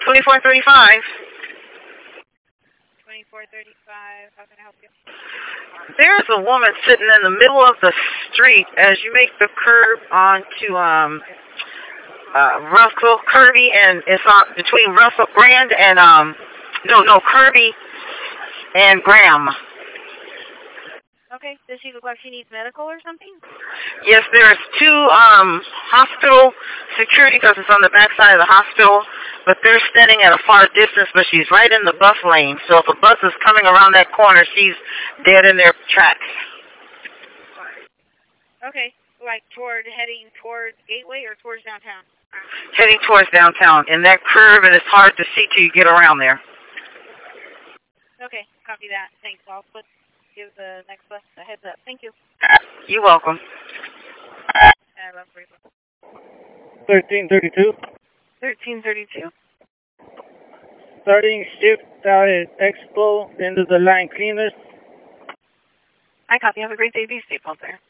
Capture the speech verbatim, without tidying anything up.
twenty-four thirty-five. twenty-four thirty-five, how can I help you? There's a woman sitting in the middle of the street as you make the curve onto um uh Russell Kirby, and it's on between Russell Grand and um no no Kirby and Graham. Okay, does she look like she needs medical or something? Yes, there's two um hospital security guards on the back side of the hospital, but they're standing at a far distance, but she's right in the bus lane. So if a bus is coming around that corner, she's dead in their tracks. Okay, like toward, heading towards Gateway or towards downtown? Heading towards downtown. In that curve, and it's hard to see till you get around there. Okay, copy that. Thanks. I'll put, give the next bus a heads up. Thank you. You're welcome. I love Reba. thirteen thirty-two. thirteen thirty-two. Starting shift out at Expo, into the line cleaners. I copy. Have a great day. Be safe out there.